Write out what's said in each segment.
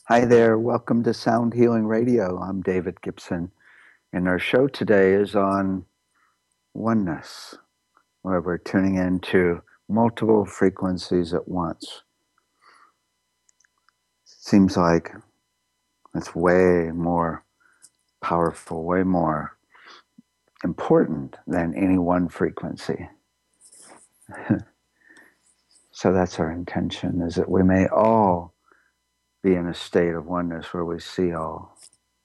Hi there, welcome to Sound Healing Radio. I'm David Gibson, and our show today is on oneness, where we're tuning into multiple frequencies at once. Seems like it's way more powerful, way more important than any one frequency. So that's our intention, is that we may all be in a state of oneness where we see all.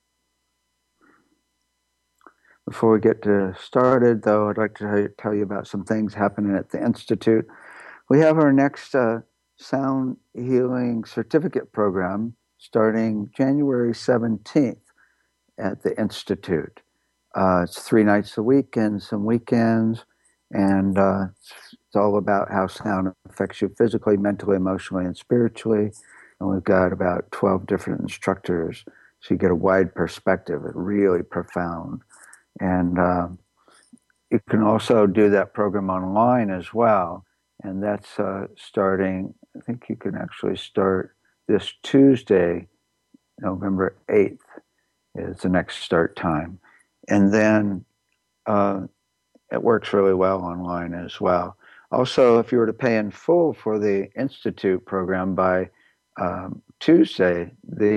Before we get started, though, I'd like to tell you about some things happening at the Institute. We have our next Sound Healing Certificate program starting January 17th at the Institute. It's 3 nights a week and some weekends, and it's all about how sound affects you physically, mentally, emotionally, and spiritually. And we've got about 12 different instructors, so you get a wide perspective. It's really profound. And you can also do that program online as well. And that's starting, I think you can actually start this Tuesday, November 8th is the next start time. And then it works really well online as well. Also, if you were to pay in full for the Institute program by Tuesday,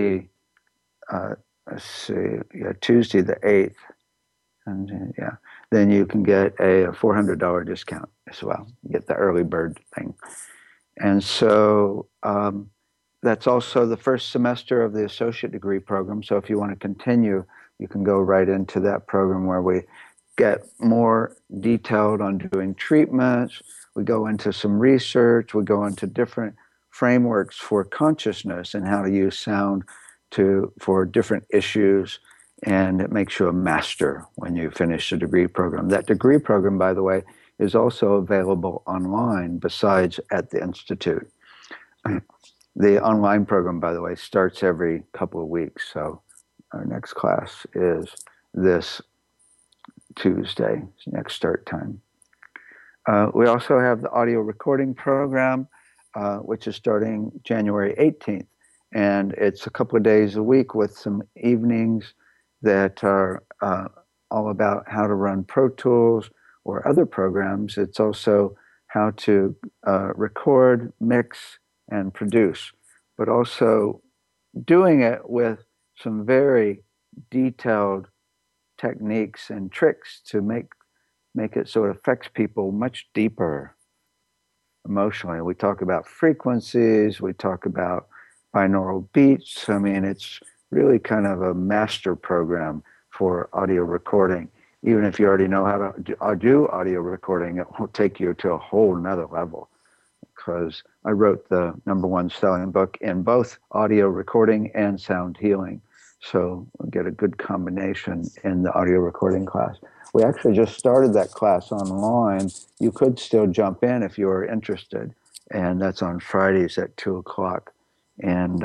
Tuesday the 8th, and then you can get a $400 discount as well. You get the early bird thing. And so that's also the first semester of the associate degree program. So if you want to continue, you can go right into that program where we get more detailed on doing treatments. We go into some research. We go into different frameworks for consciousness and how to use sound for different issues. And it makes you a master when you finish the degree program. That degree program, by the way, is also available online besides at the Institute. The online program, by the way, starts every couple of weeks. So our next class is this Tuesday, next start time. We also have the audio recording program, which is starting January 18th. And it's a couple of days a week with some evenings that are all about how to run Pro Tools or other programs. It's also how to record, mix, and produce, but also doing it with some very detailed techniques and tricks to make it so it affects people much deeper emotionally. We talk about frequencies, we talk about binaural beats. I mean, it's really kind of a master program for audio recording. Even if you already know how to do audio recording, it will take you to a whole nother level, because I wrote the #1 selling book in both audio recording and sound healing. So we'll get a good combination in the audio recording class. We actually just started that class online. You could still jump in if you are interested. And that's on Fridays at 2 o'clock. And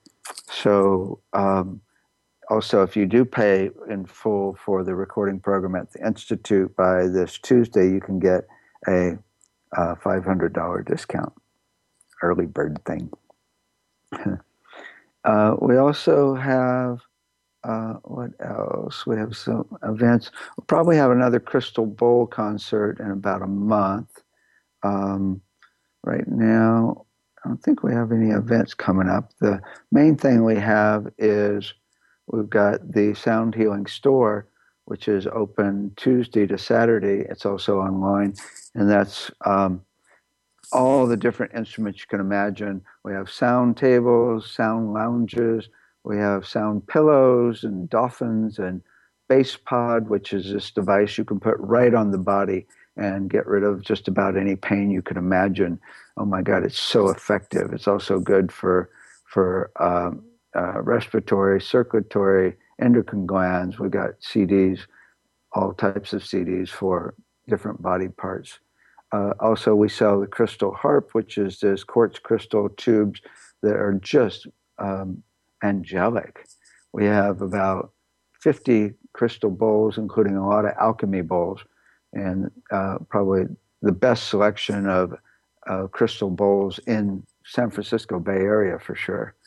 also, if you do pay in full for the recording program at the Institute by this Tuesday, you can get a $500 discount, early bird thing. We also have, what else? We have some events. We'll probably have another Crystal Bowl concert in about a month. Right now, I don't think we have any events coming up. The main thing we have is we've got the Sound Healing Store, which is open Tuesday to Saturday. It's also online, and that's all the different instruments you can imagine. We have sound tables, sound lounges, we have sound pillows and dolphins and bass pod, which is this device you can put right on the body and get rid of just about any pain you can imagine. Oh my God, it's so effective. It's also good for respiratory, circulatory, endocrine glands. We've got CDs, all types of CDs for different body parts. Also, we sell the crystal harp, which is this quartz crystal tubes that are just angelic. We have about 50 crystal bowls, including a lot of alchemy bowls, and probably the best selection of crystal bowls in San Francisco Bay Area for sure.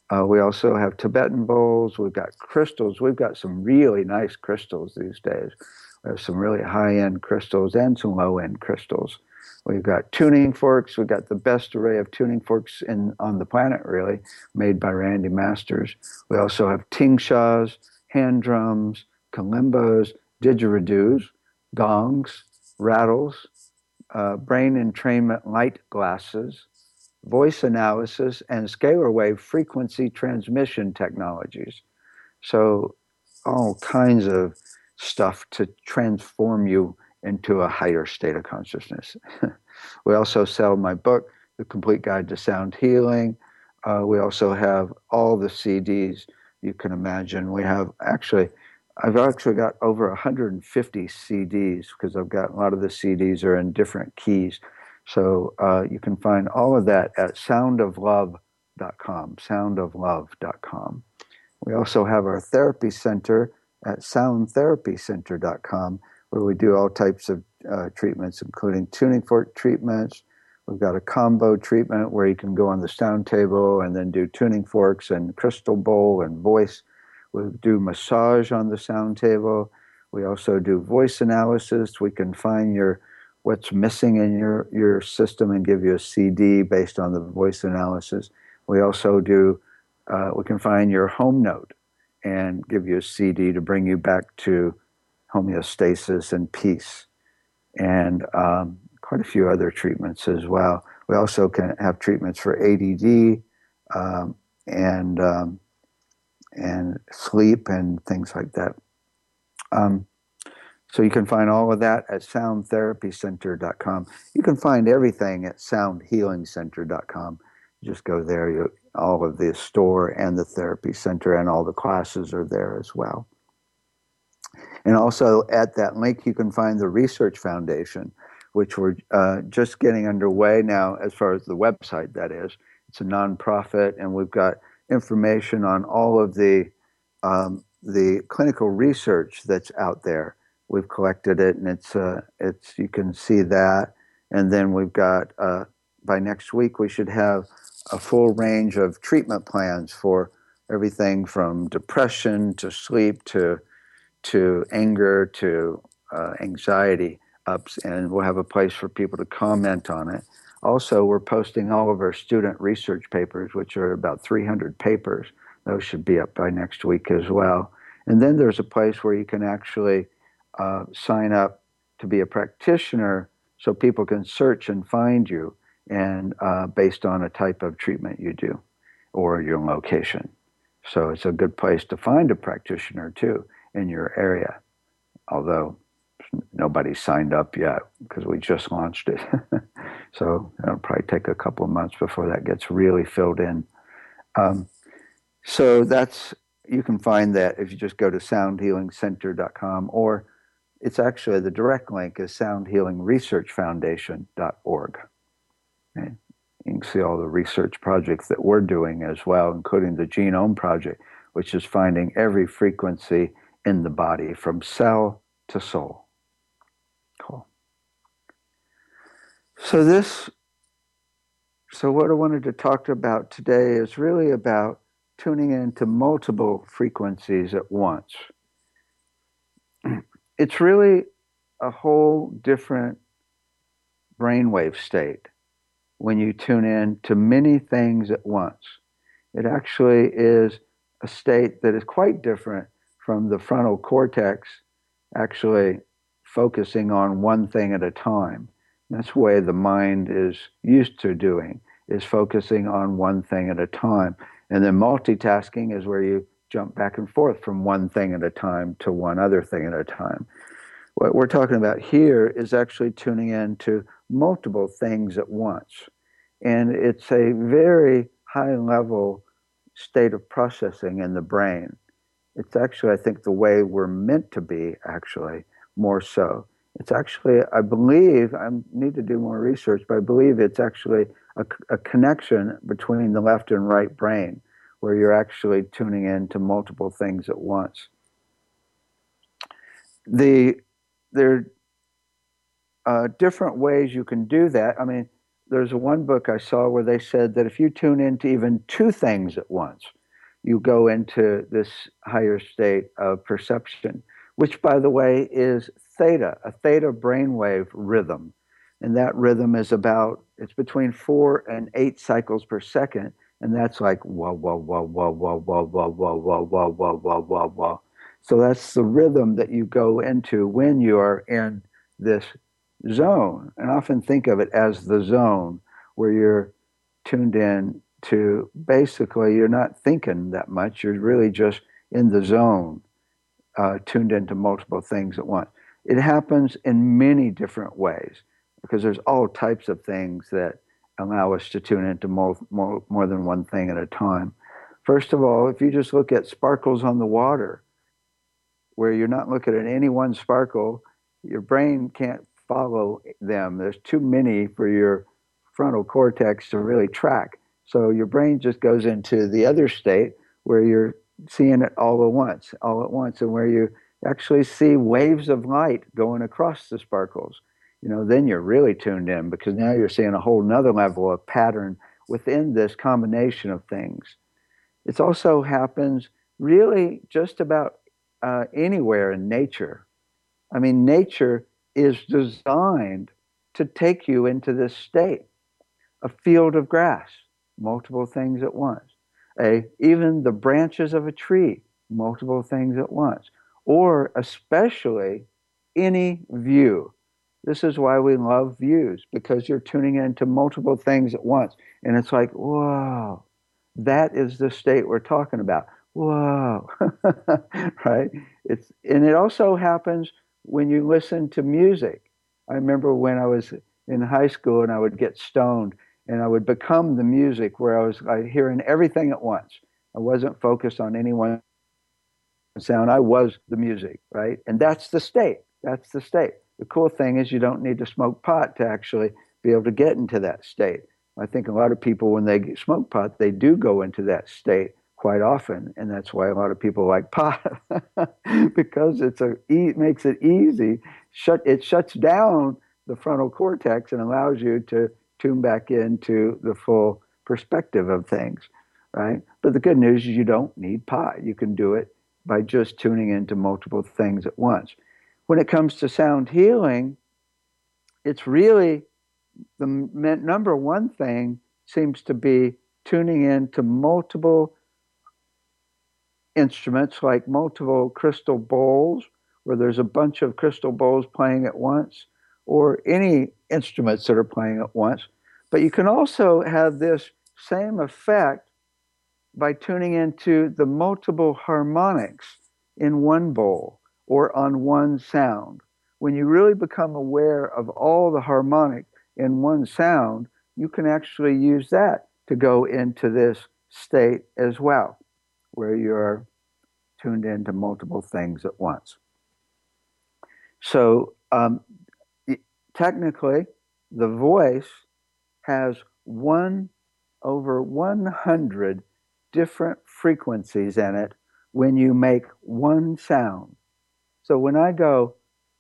We also have Tibetan bowls. We've got crystals. We've got some really nice crystals these days. We have some really high-end crystals and some low-end crystals. We've got tuning forks. We've got the best array of tuning forks on the planet, really, made by Randy Masters. We also have tingshas, hand drums, kalimbos, didgeridoos, gongs, rattles, brain entrainment light glasses, voice analysis, and scalar wave frequency transmission technologies. So, all kinds of stuff to transform you into a higher state of consciousness. We also sell my book, The Complete Guide to Sound Healing. We also have all the CDs you can imagine. I've actually got over 150 CDs because I've got a lot of the CDs are in different keys. So you can find all of that at soundoflove.com, soundoflove.com. We also have our therapy center at soundtherapycenter.com, where we do all types of treatments, including tuning fork treatments. We've got a combo treatment where you can go on the sound table and then do tuning forks and crystal bowl and voice. We do massage on the sound table. We also do voice analysis. We can find what's missing in your system and give you a CD based on the voice analysis. We also do, we can find your home note and give you a CD to bring you back to homeostasis and peace. And quite a few other treatments as well. We also can have treatments for ADD and sleep and things like that. So you can find all of that at soundtherapycenter.com. You can find everything at soundhealingcenter.com. Just go there. All of the store and the therapy center and all the classes are there as well. And also at that link, you can find the Research Foundation, which we're just getting underway now as far as the website, that is. It's a nonprofit, and we've got information on all of the clinical research that's out there. We've collected it, and it's you can see that. And then we've got, by next week, we should have a full range of treatment plans for everything from depression to sleep to anger to anxiety ups, and we'll have a place for people to comment on it. Also, we're posting all of our student research papers, which are about 300 papers. Those should be up by next week as well. And then there's a place where you can actually sign up to be a practitioner so people can search and find you and based on a type of treatment you do or your location. So it's a good place to find a practitioner too in your area, although nobody's signed up yet because we just launched it. So it'll probably take a couple of months before that gets really filled in. So you can find that if you just go to soundhealingcenter.com, or it's actually the direct link is soundhealingresearchfoundation.org. Okay. You can see all the research projects that we're doing as well, including the Genome Project, which is finding every frequency in the body from cell to soul. Cool. So what I wanted to talk about today is really about tuning into multiple frequencies at once. It's really a whole different brainwave state when you tune in to many things at once. It actually is a state that is quite different from the frontal cortex actually focusing on one thing at a time. That's the way the mind is used to doing, is focusing on one thing at a time. And then multitasking is where you jump back and forth from one thing at a time to one other thing at a time. What we're talking about here is actually tuning in to multiple things at once. And it's a very high level state of processing in the brain. It's actually, I think, the way we're meant to be, actually, more so. It's actually, I believe, I need to do more research, but I believe it's actually a connection between the left and right brain, where you're actually tuning in to multiple things at once. There are different ways you can do that. There's one book I saw where they said that if you tune into even two things at once, you go into this higher state of perception, which, by the way, is theta, a theta brainwave rhythm. And that rhythm is it's between 4 and 8 cycles per second. And that's like wah, wah, wah, wah, wah, wah, wah, wah, wah, wah, wah, wah, wah, wah. So that's the rhythm that you go into when you are in this zone. And I often think of it as the zone where you're tuned in to basically you're not thinking that much. You're really just in the zone, tuned into multiple things at once. It happens in many different ways because there's all types of things that allow us to tune into more than one thing at a time. First of all, if you just look at sparkles on the water, where you're not looking at any one sparkle, your brain can't follow them. There's too many for your frontal cortex to really track. So your brain just goes into the other state where you're seeing it all at once, and where you actually see waves of light going across the sparkles. Then you're really tuned in because now you're seeing a whole nother level of pattern within this combination of things. It also happens really just about anywhere in nature. I mean, nature is designed to take you into this state. A field of grass, multiple things at once. Even the branches of a tree, multiple things at once. Or especially any view. This is why we love views, because you're tuning into multiple things at once. And it's like, whoa, that is the state we're talking about. Whoa, right? And it also happens when you listen to music. I remember when I was in high school and I would get stoned and I would become the music where I was hearing everything at once. I wasn't focused on any one sound. I was the music, right? And that's the state. That's the state. The cool thing is you don't need to smoke pot to actually be able to get into that state. I think a lot of people, when they smoke pot, they do go into that state quite often, and that's why a lot of people like pot because it makes it easy. It shuts down the frontal cortex and allows you to tune back into the full perspective of things, right? But the good news is you don't need pot. You can do it by just tuning into multiple things at once. When it comes to sound healing, it's really the number one thing seems to be tuning in to multiple instruments, like multiple crystal bowls, where there's a bunch of crystal bowls playing at once, or any instruments that are playing at once. But you can also have this same effect by tuning into the multiple harmonics in one bowl or on one sound. When you really become aware of all the harmonic in one sound, you can actually use that to go into this state as well, where you're tuned into multiple things at once. So technically, the voice has over 100 different frequencies in it when you make one sound. So when I go,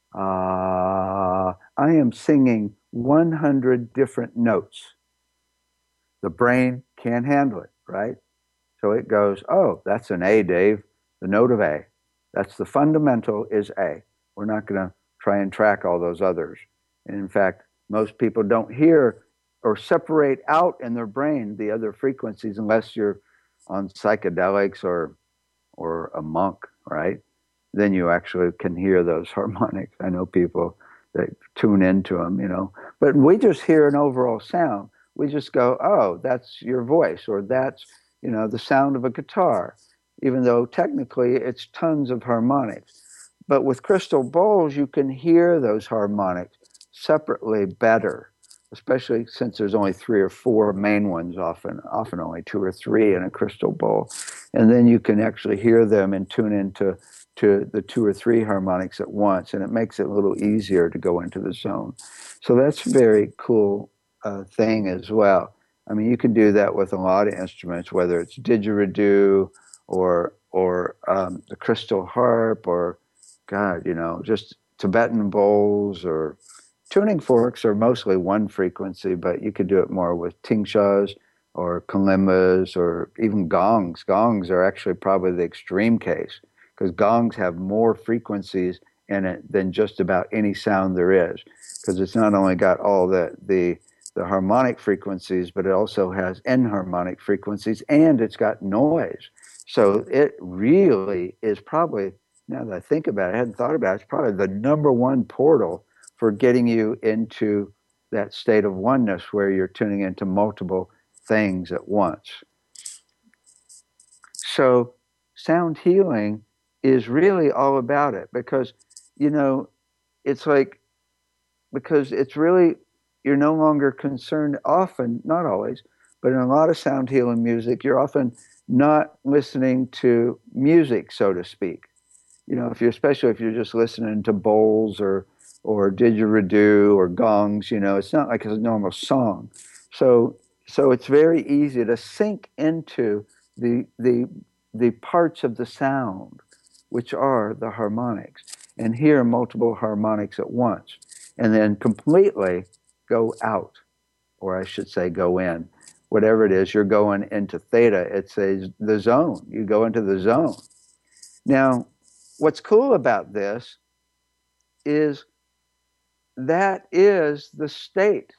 I am singing 100 different notes. The brain can't handle it, right? So it goes, oh, that's an A, Dave, the note of A. That's the fundamental is A. We're not going to try and track all those others. And in fact, most people don't hear or separate out in their brain the other frequencies unless you're on psychedelics or a monk, right? Then you actually can hear those harmonics. I know people that tune into them, but we just hear an overall sound. We just go, oh, that's your voice, or that's, the sound of a guitar, even though technically it's tons of harmonics. But with crystal bowls, you can hear those harmonics separately better, especially since there's only 3 or 4 main ones, often only 2 or 3 in a crystal bowl. And then you can actually hear them and tune into the 2 or 3 harmonics at once, and it makes it a little easier to go into the zone. So that's a very cool thing as well. I mean, you can do that with a lot of instruments, whether it's didgeridoo or the crystal harp, or just Tibetan bowls, or tuning forks are mostly one frequency, but you could do it more with tingshas or kalimbas, or even gongs. Gongs are actually probably the extreme case, because gongs have more frequencies in it than just about any sound there is, because it's not only got all the harmonic frequencies, but it also has enharmonic frequencies, and it's got noise. So it really is probably, now that I think about it, I hadn't thought about it, it's probably the number one portal for getting you into that state of oneness where you're tuning into multiple things at once. So sound healing is really all about it, because, you know, it's like, because it's really, you're no longer concerned often, not always, but in a lot of sound healing music, you're often not listening to music, so to speak. You know, if you're, especially if you're just listening to bowls or didgeridoo or gongs, you know, it's not like a normal song. So it's very easy to sink into the parts of the sound, which are the harmonics, and hear multiple harmonics at once, and then completely go out, or I should say go in. Whatever it is, you're going into theta. It's the zone. You go into the zone. Now, what's cool about this is that is the state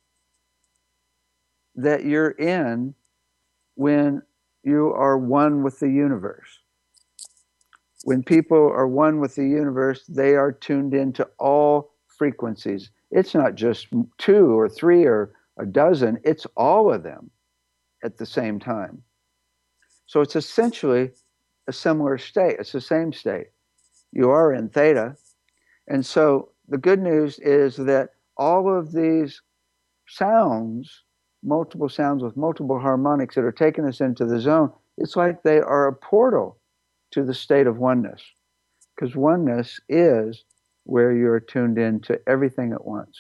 that you're in when you are one with the universe. When people are one with the universe, they are tuned into all frequencies. It's not just 2 or 3 or a dozen, it's all of them at the same time. So it's essentially a similar state. It's the same state. You are in theta. And so the good news is that all of these sounds, multiple sounds with multiple harmonics that are taking us into the zone, it's like they are a portal to the state of oneness. Because oneness is where you're tuned into everything at once.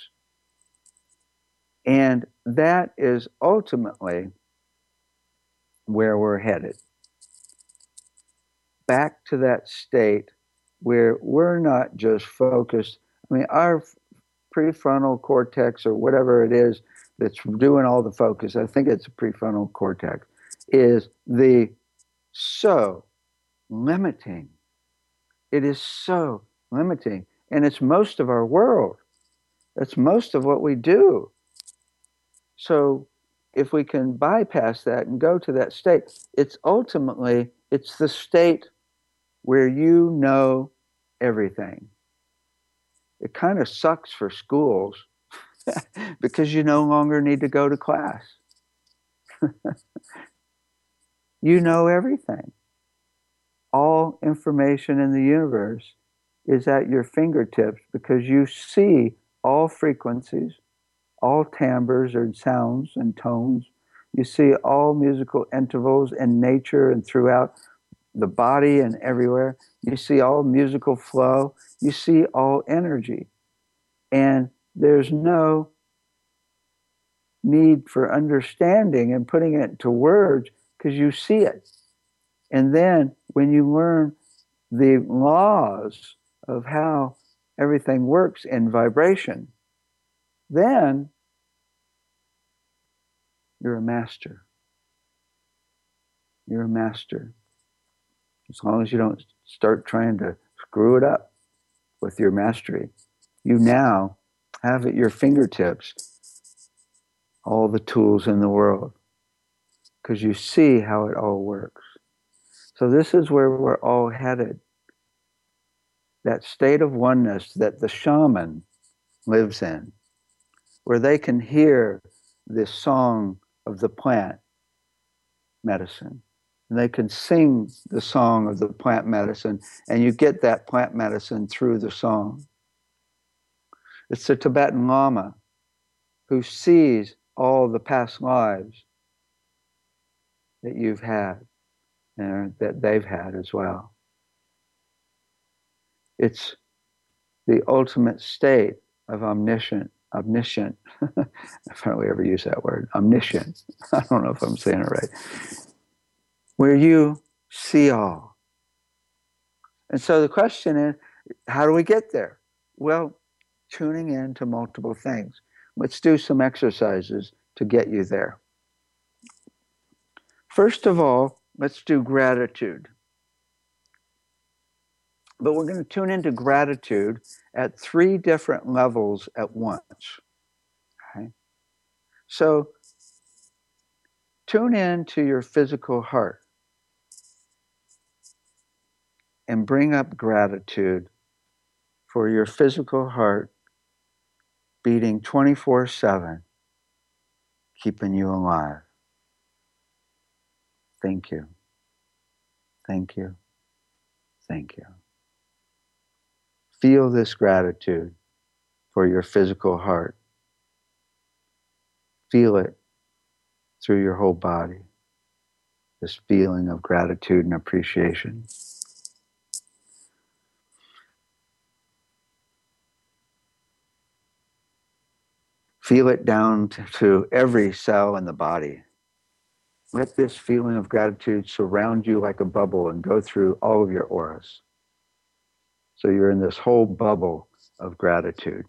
And that is ultimately where we're headed. Back to that state where we're not just focused. I mean, our prefrontal cortex, or whatever it is that's doing all the focus, I think it's a prefrontal cortex, is so limiting. It is so limiting. And it's most of our world. That's most of what we do. So if we can bypass that and go to that state, it's the state where you know everything. It kind of sucks for schools because you no longer need to go to class. You know everything. All information in the universe is at your fingertips because you see all frequencies, all timbres or sounds and tones. You see all musical intervals in nature and throughout the body and everywhere. You see all musical flow. You see all energy. And there's no need for understanding and putting it into words because you see it. And then when you learn the laws of how everything works in vibration, then you're a master. You're a master. As long as you don't start trying to screw it up with your mastery, you now have at your fingertips all the tools in the world because you see how it all works. So this is where we're all headed. That state of oneness that the shaman lives in, where they can hear this song of the plant medicine. And they can sing the song of the plant medicine, and you get that plant medicine through the song. It's the Tibetan Lama who sees all the past lives that you've had and that they've had as well. It's the ultimate state of omniscient. I hardly ever use that word, omniscient. I don't know if I'm saying it right. Where you see all. And so the question is, how do we get there? Well, tuning in to multiple things. Let's do some exercises to get you there. First of all, let's do gratitude. But we're going to tune into gratitude at 3 different levels at once. Okay? So tune in to your physical heart and bring up gratitude for your physical heart beating 24/7, keeping you alive. Thank you. Thank you. Thank you. Feel this gratitude for your physical heart. Feel it through your whole body, this feeling of gratitude and appreciation. Feel it down to every cell in the body. Let this feeling of gratitude surround you like a bubble and go through all of your auras. So you're in this whole bubble of gratitude.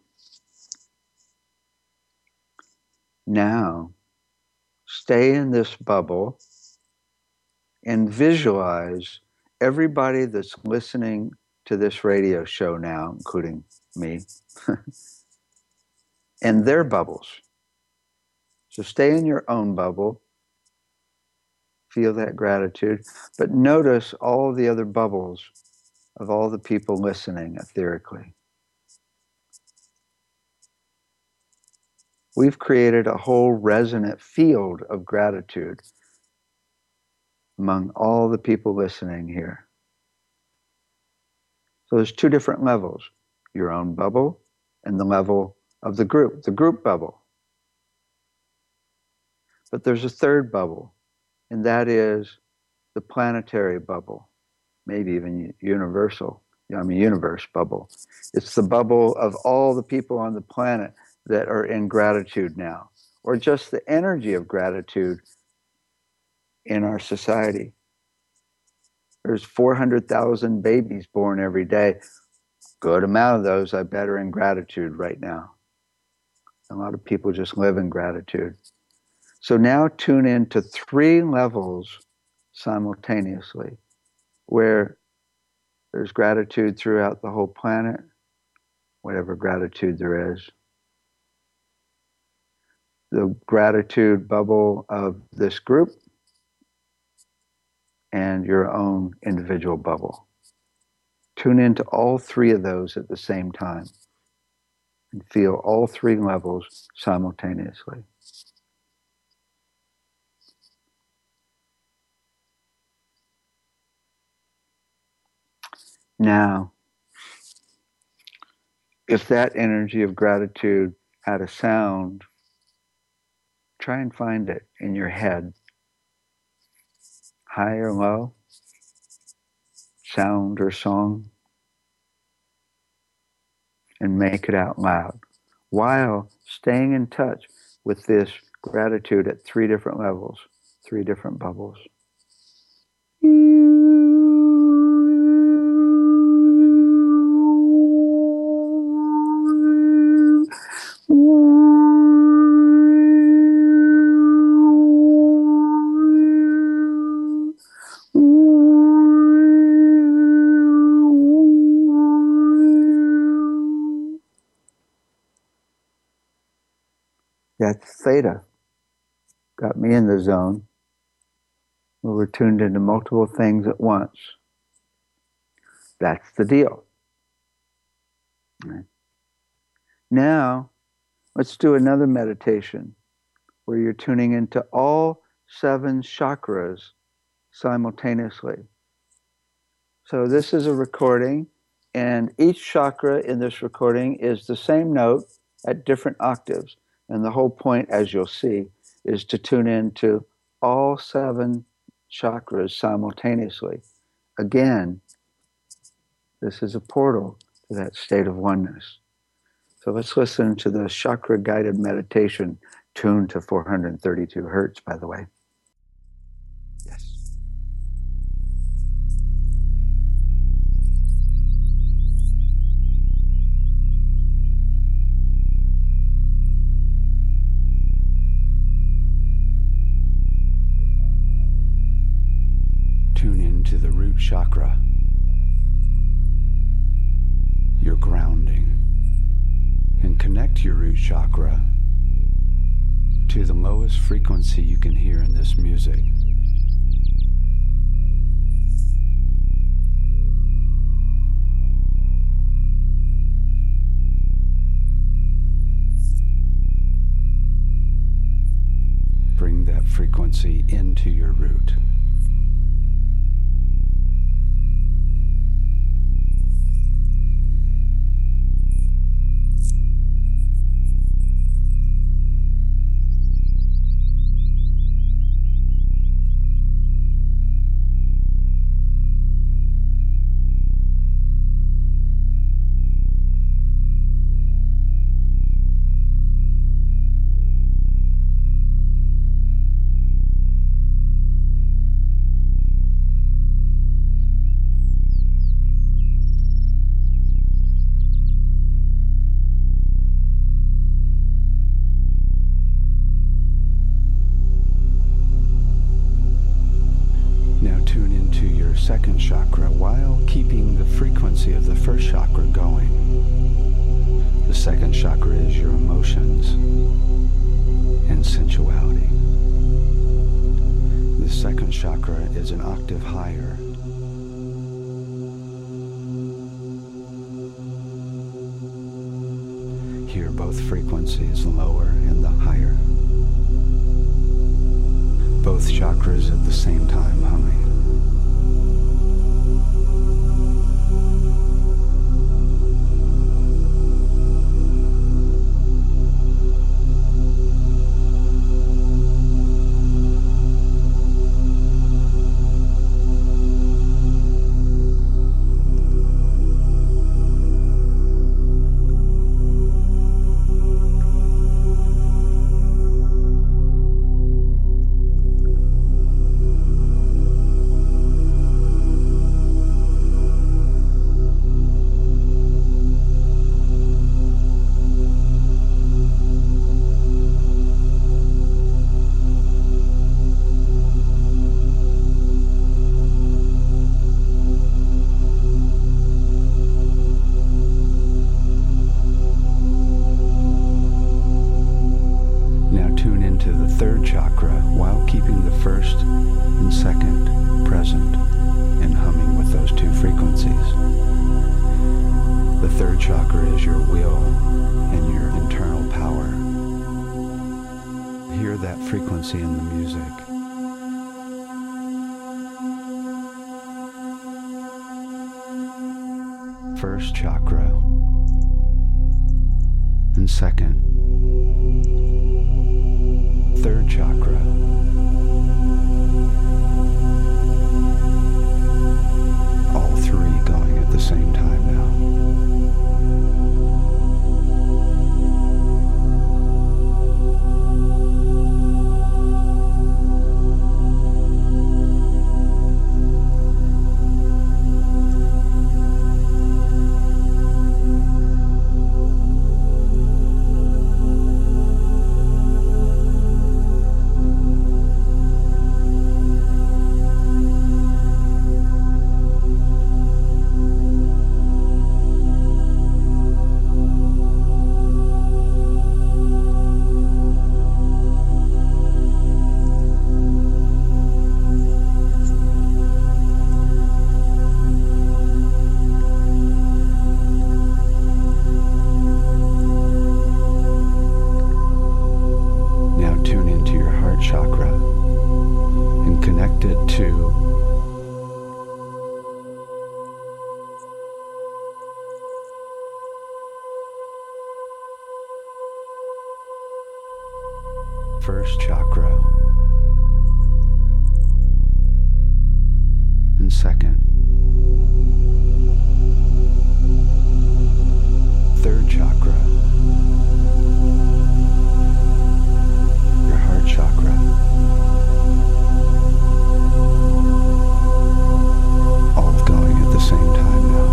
Now, stay in this bubble and visualize everybody that's listening to this radio show now, including me, and their bubbles. So stay in your own bubble, feel that gratitude, but notice all the other bubbles of all the people listening etherically. We've created a whole resonant field of gratitude among all the people listening here. So there's 2 different levels, your own bubble and the level of the group bubble. But there's a 3rd bubble, and that is the planetary bubble, maybe even universe bubble. It's the bubble of all the people on the planet that are in gratitude now, or just the energy of gratitude in our society. There's 400,000 babies born every day. Good amount of those, I bet, are in gratitude right now. A lot of people just live in gratitude. So now tune in to 3 levels simultaneously, where there's gratitude throughout the whole planet, whatever gratitude there is. The gratitude bubble of this group and your own individual bubble. Tune into all 3 of those at the same time and feel all 3 levels simultaneously. Now, if that energy of gratitude had a sound, try and find it in your head. High or low, sound or song, and make it out loud while staying in touch with this gratitude at 3 different levels, 3 different bubbles. That's theta. Got me in the zone where we're tuned into multiple things at once. That's the deal. Right. Now, let's do another meditation where you're tuning into all 7 chakras simultaneously. So this is a recording, and each chakra in this recording is the same note at different octaves. And the whole point, as you'll see, is to tune into all 7 chakras simultaneously. Again, this is a portal to that state of oneness. So let's listen to the chakra-guided meditation tuned to 432 hertz, by the way. Yes. chakra, your grounding, and connect your root chakra to the lowest frequency you can hear in this music. Bring that frequency into your root. Second chakra while keeping the frequency of the first chakra going. The second chakra is your emotions and sensuality. The second chakra is an octave higher. Hear both frequencies, lower and the higher. Both chakras at the same time humming. Third chakra while keeping the first and second present and humming with those two frequencies. The third chakra is your will and your internal power. Hear that frequency in the music. First chakra and second. Third chakra. All three going at the same time now. First chakra and second. Third chakra. Your heart chakra. All going at the same time now.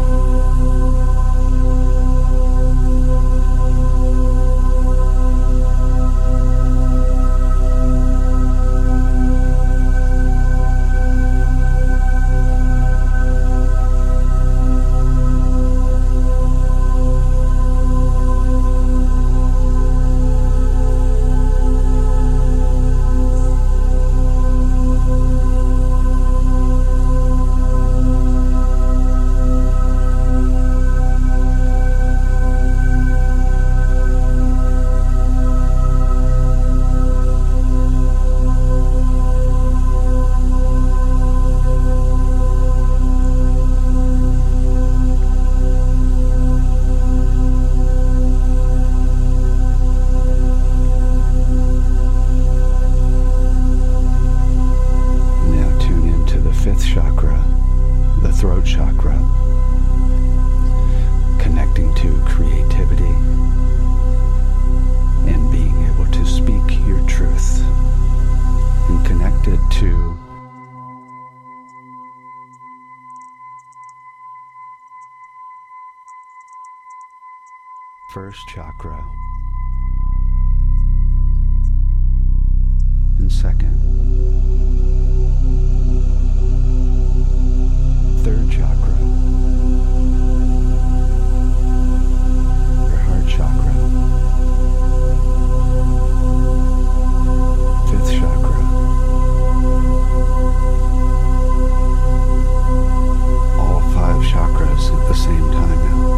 throat chakra, connecting to creativity and being able to speak your truth, and connected to first chakra and second, third chakra, your heart chakra, fifth chakra, all 5 chakras at the same time now.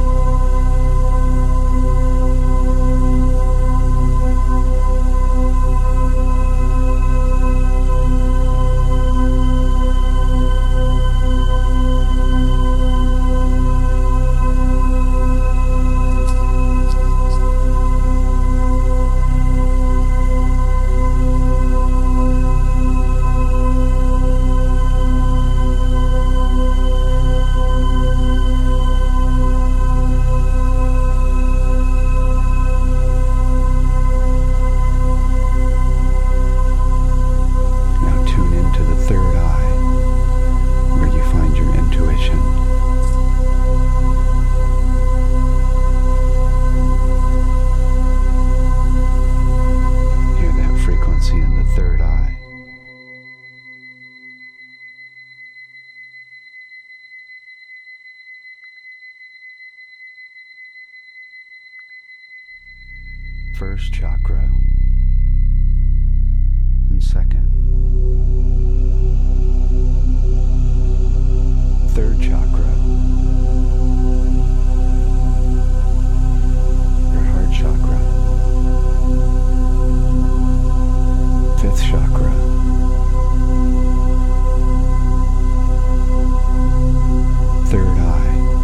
First chakra and second, third chakra, your heart chakra, fifth chakra, third eye,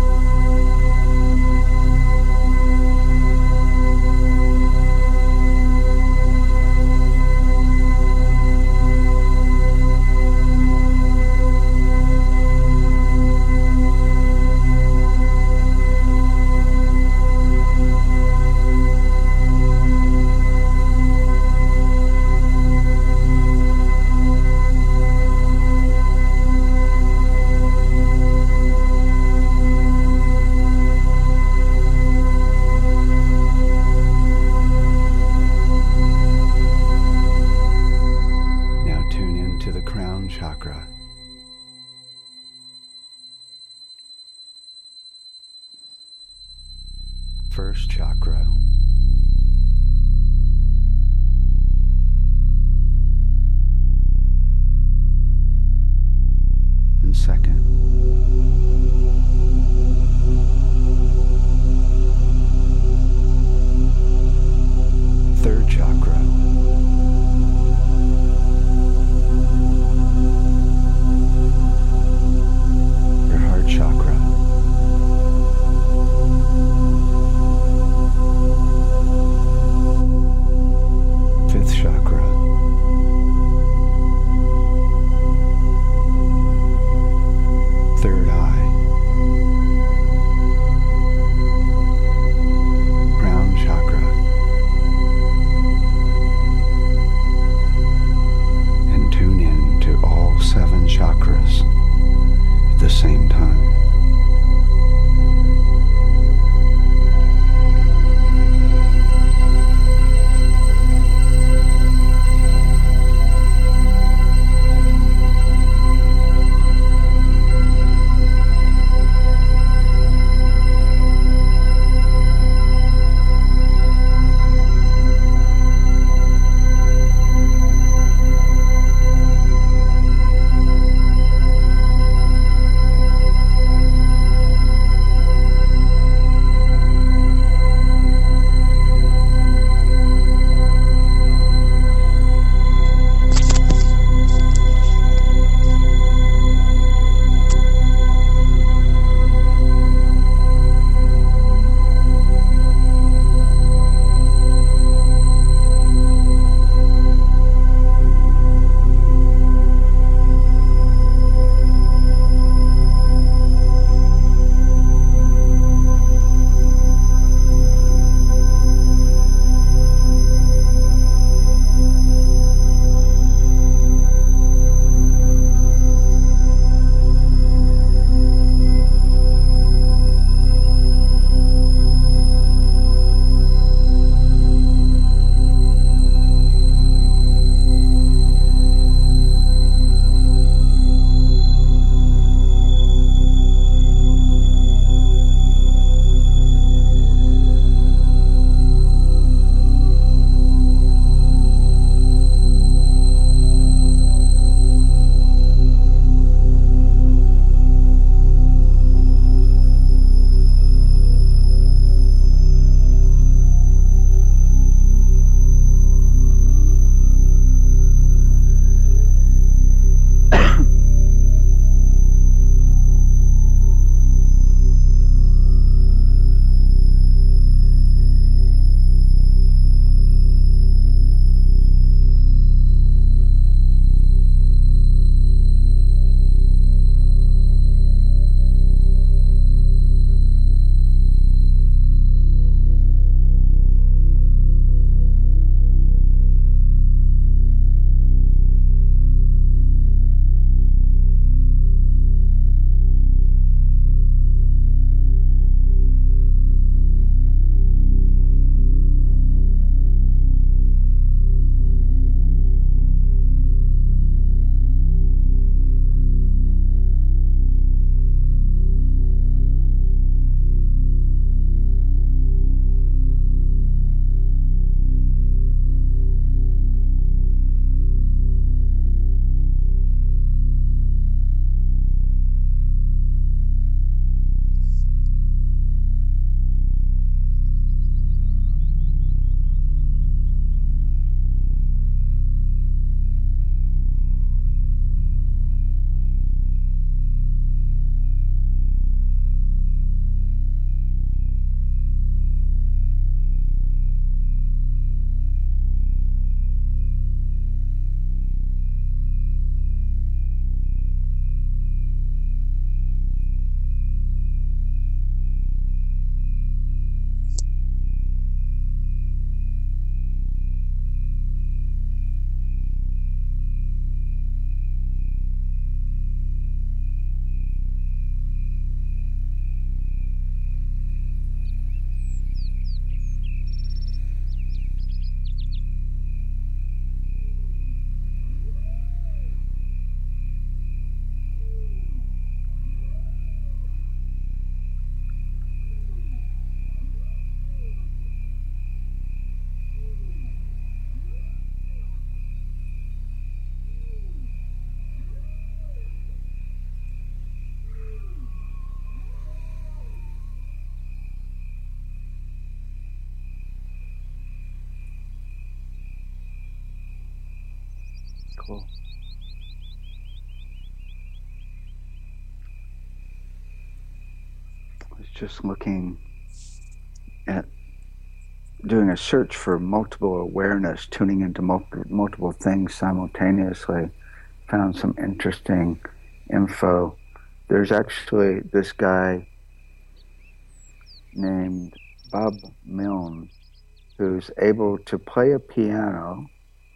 chakra. First chakra. And second. Third chakra. Cool. I was just looking at doing a search for multiple awareness, tuning into multiple things simultaneously. Found some interesting info. There's actually this guy named Bob Milne who's able to play a piano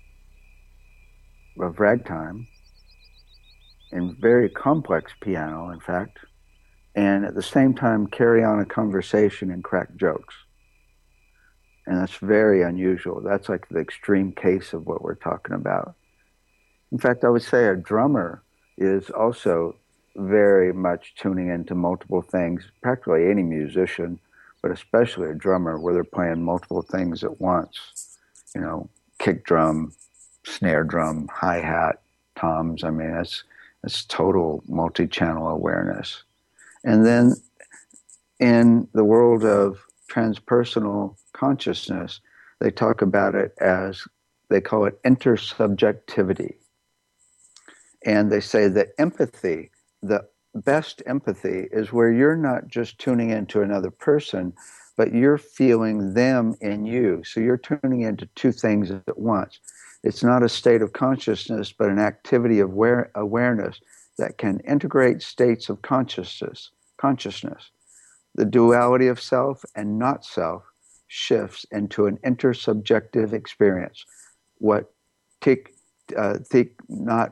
of ragtime, and very complex piano, in fact, and at the same time carry on a conversation and crack jokes. And that's very unusual. That's like the extreme case of what we're talking about. In fact, I would say a drummer is also very much tuning into multiple things, practically any musician, but especially a drummer where they're playing multiple things at once. You know, kick drum, snare drum, hi-hat, toms. I mean, it's total multi-channel awareness. And then in the world of transpersonal consciousness, they talk about it as, they call it intersubjectivity. And they say that empathy, the best empathy, is where you're not just tuning into another person, but you're feeling them in you. So you're tuning into two things at once. It's not a state of consciousness, but an activity of awareness that can integrate states of consciousness. The duality of self and not self shifts into an intersubjective experience. What Thich Nhat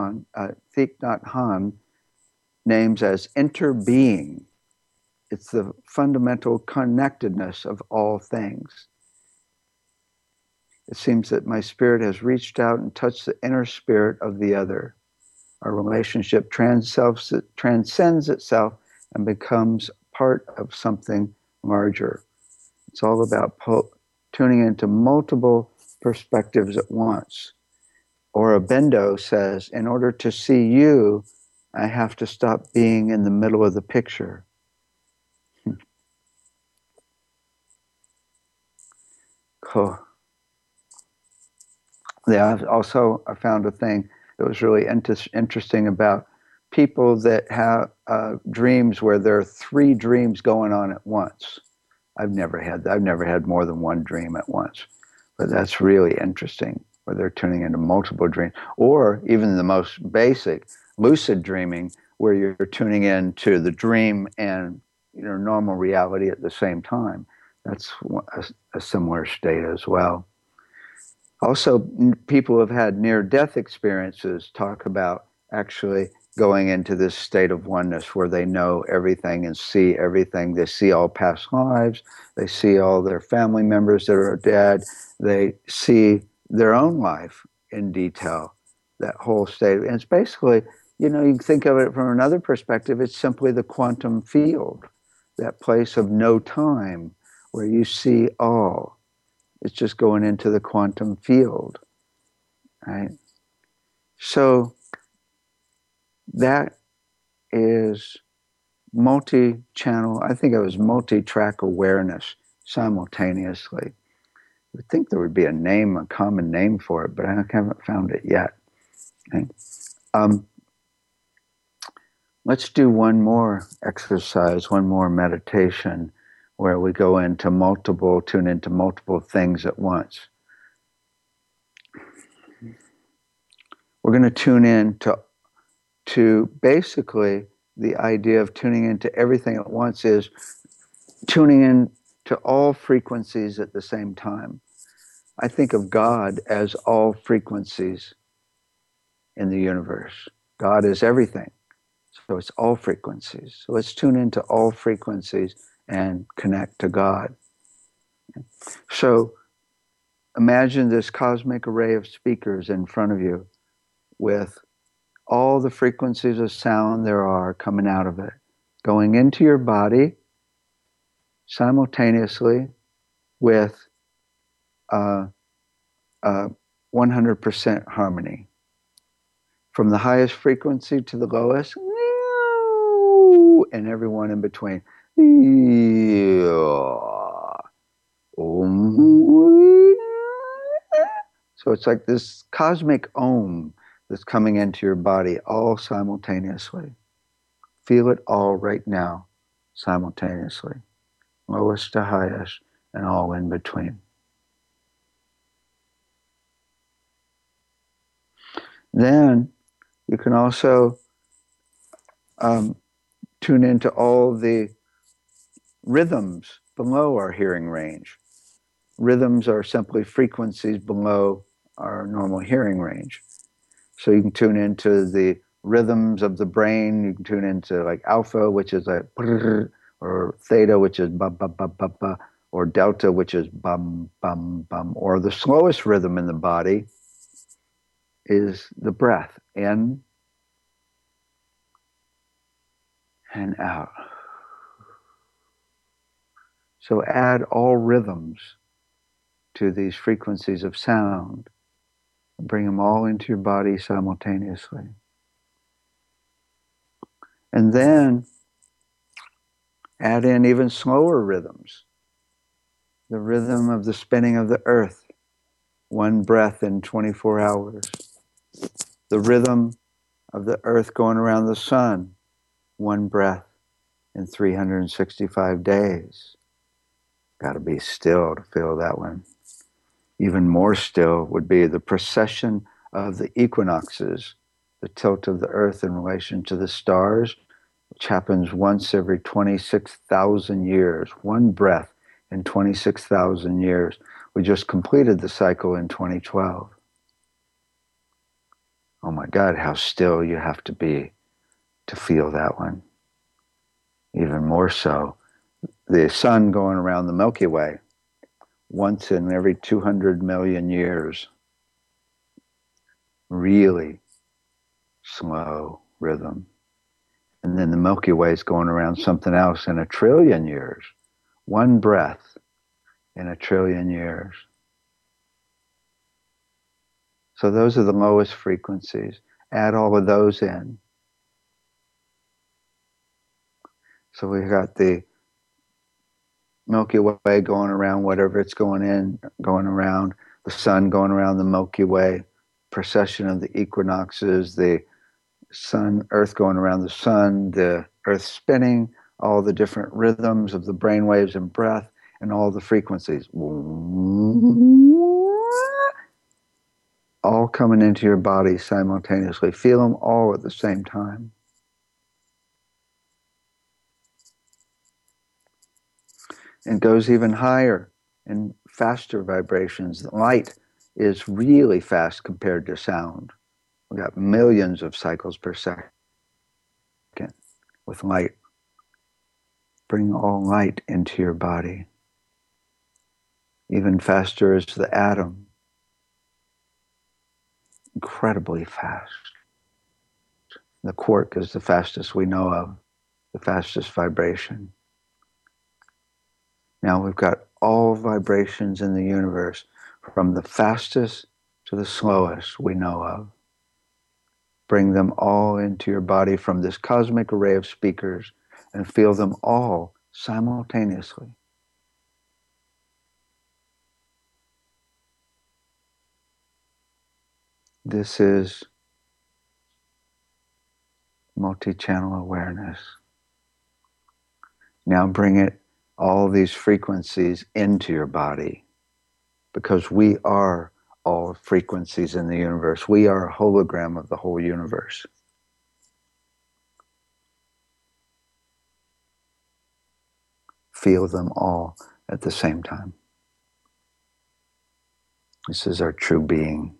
Hanh names as interbeing. It's the fundamental connectedness of all things. It seems that my spirit has reached out and touched the inner spirit of the other. Our relationship transcends itself and becomes part of something larger. It's all about tuning into multiple perspectives at once. Aurobindo says, in order to see you, I have to stop being in the middle of the picture. Cool. Yeah, I found a thing that was really interesting about people that have dreams where there are three dreams going on at once. I've never had more than one dream at once, but that's really interesting, where they're tuning into multiple dreams, or even the most basic lucid dreaming, where you're tuning into the dream and normal reality at the same time. That's a similar state as well. Also, people who have had near-death experiences talk about actually going into this state of oneness where they know everything and see everything. They see all past lives. They see all their family members that are dead. They see their own life in detail, that whole state. And it's basically, you can think of it from another perspective. It's simply the quantum field, that place of no time where you see all. It's just going into the quantum field, right? So that is multi-channel. I think it was multi-track awareness simultaneously. I would think there would be a common name for it, but I haven't found it yet. Okay? Let's do one more exercise, one more meditation, where we go tune into multiple things at once. We're going to tune in to basically the idea of tuning into everything at once is tuning in to all frequencies at the same time. I think of God as all frequencies in the universe. God is everything. So it's all frequencies. So let's tune into all frequencies and connect to God. So imagine this cosmic array of speakers in front of you with all the frequencies of sound there are coming out of it, going into your body simultaneously with 100% harmony. From the highest frequency to the lowest, and everyone in between. So it's like this cosmic Om that's coming into your body all simultaneously. Feel it all right now, simultaneously. Lowest to highest, and all in between. Then you can also tune into all the rhythms below our hearing range. Rhythms are simply frequencies below our normal hearing range. So you can tune into the rhythms of the brain. You can tune into like alpha, which is like brrr, or theta, which is ba ba ba ba ba, or delta, which is bum bum bum. Or the slowest rhythm in the body is the breath, in and out. So add all rhythms to these frequencies of sound. Bring them all into your body simultaneously. And then add in even slower rhythms. The rhythm of the spinning of the earth, one breath in 24 hours. The rhythm of the earth going around the sun, one breath in 365 days. Got to be still to feel that one. Even more still would be the precession of the equinoxes, the tilt of the earth in relation to the stars, which happens once every 26,000 years. One breath in 26,000 years. We just completed the cycle in 2012. Oh my God, how still you have to be to feel that one. Even more so, the sun going around the Milky Way once in every 200 million years. Really slow rhythm. And then the Milky Way is going around something else in 1 trillion years. One breath in 1 trillion years. So those are the lowest frequencies. Add all of those in. So we've got the Milky Way going around whatever it's going around, the sun going around the Milky Way, precession of the equinoxes, the sun, earth going around the sun, the earth spinning, all the different rhythms of the brain waves and breath, and all the frequencies. All coming into your body simultaneously. Feel them all at the same time. And goes even higher in faster vibrations. Light is really fast compared to sound. We've got millions of cycles per second with light. Bring all light into your body. Even faster is the atom. Incredibly fast. The quark is the fastest we know of, the fastest vibration. Now we've got all vibrations in the universe, from the fastest to the slowest we know of. Bring them all into your body from this cosmic array of speakers and feel them all simultaneously. This is multi-channel awareness. Now bring it, all these frequencies, into your body, because we are all frequencies in the universe. We are a hologram of the whole universe. Feel them all at the same time. This is our true being.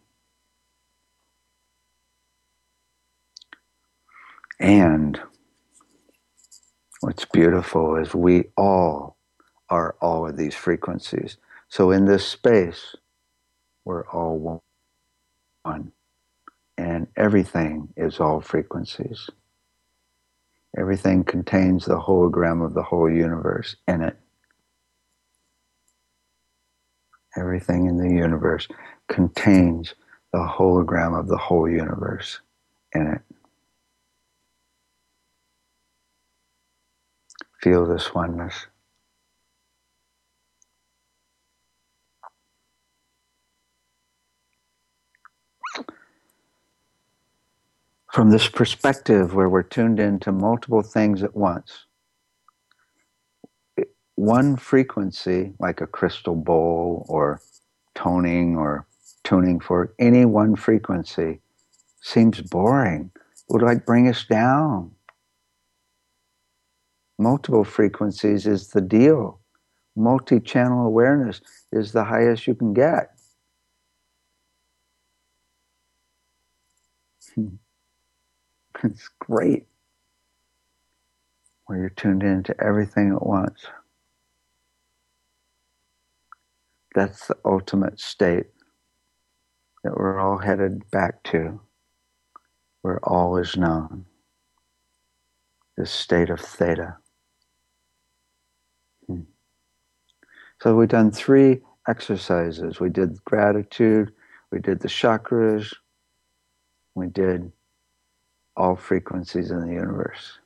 And what's beautiful is we all are all of these frequencies. So in this space, we're all one. And everything is all frequencies. Everything contains the hologram of the whole universe in it. Everything in the universe contains the hologram of the whole universe in it. Feel this oneness. from this perspective where we're tuned into multiple things at once, one frequency, like a crystal bowl or toning or tuning for any one frequency, seems boring. It would like bring us down. Multiple frequencies is the deal. Multi-channel awareness is the highest you can get. It's great where you're tuned into everything at once. That's the ultimate state that we're all headed back to, where all is known. This state of theta. So we've done 3 exercises. We did gratitude, we did the chakras, we did all frequencies in the universe.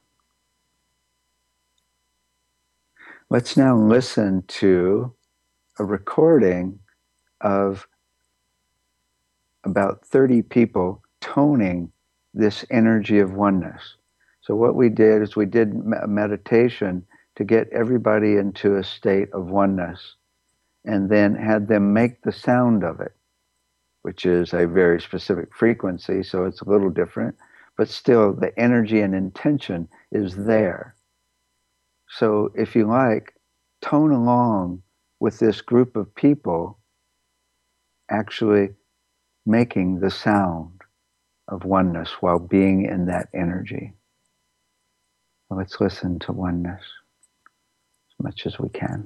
Let's now listen to a recording of about 30 people toning this energy of oneness. So what we did is we did a meditation to get everybody into a state of oneness, and then had them make the sound of it, which is a very specific frequency, so it's a little different, but still the energy and intention is there. So if you like, tone along with this group of people actually making the sound of oneness while being in that energy. So let's listen to oneness as much as we can.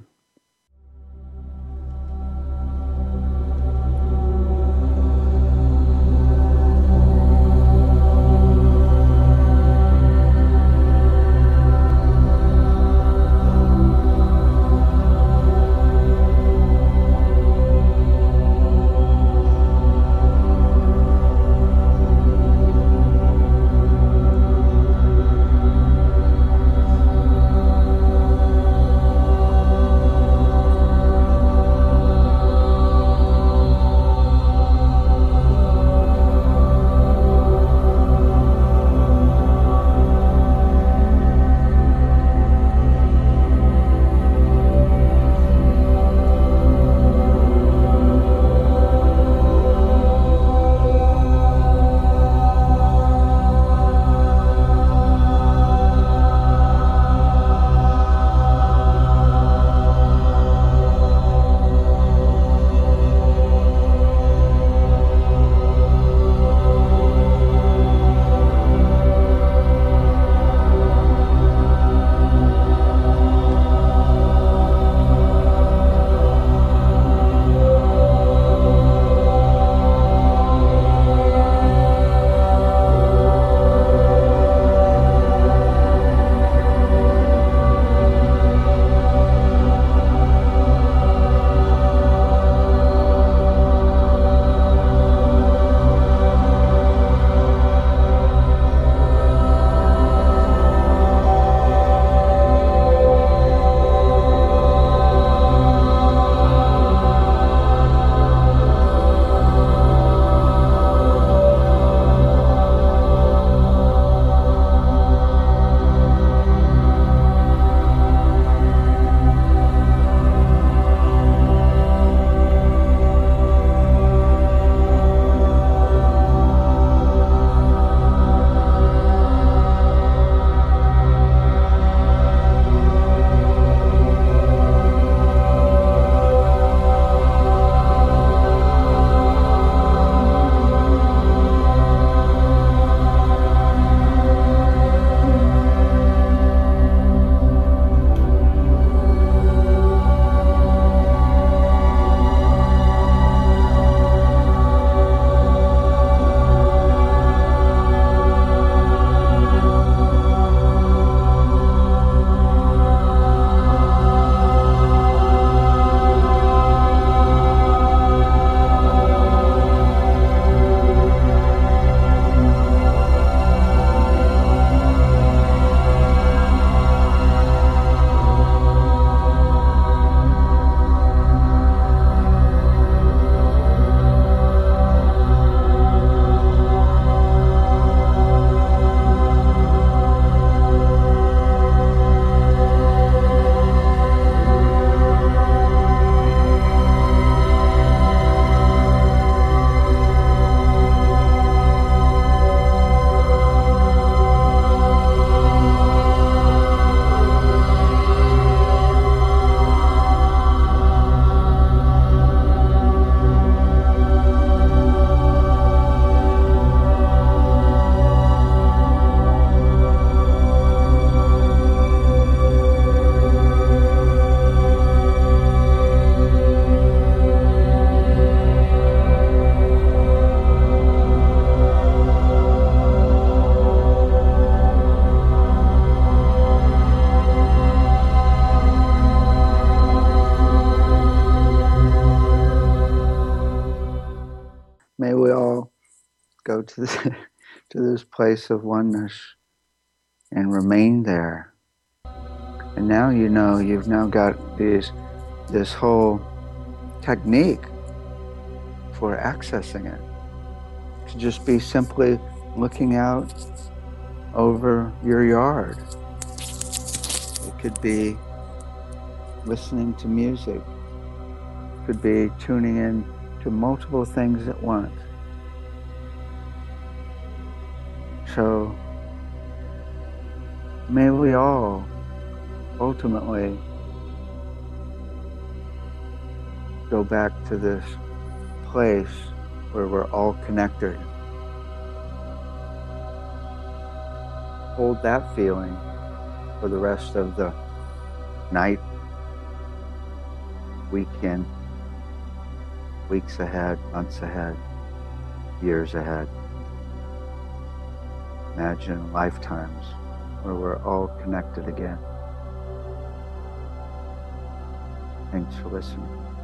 go to this, to this place of oneness and remain there. And now you know you've now got this whole technique for accessing it. To just be simply looking out over your yard. It could be listening to music. It could be tuning in to multiple things at once. So may we all ultimately go back to this place where we're all connected. Hold that feeling for the rest of the night, weekend, weeks ahead, months ahead, years ahead. Imagine lifetimes where we're all connected again. Thanks for listening.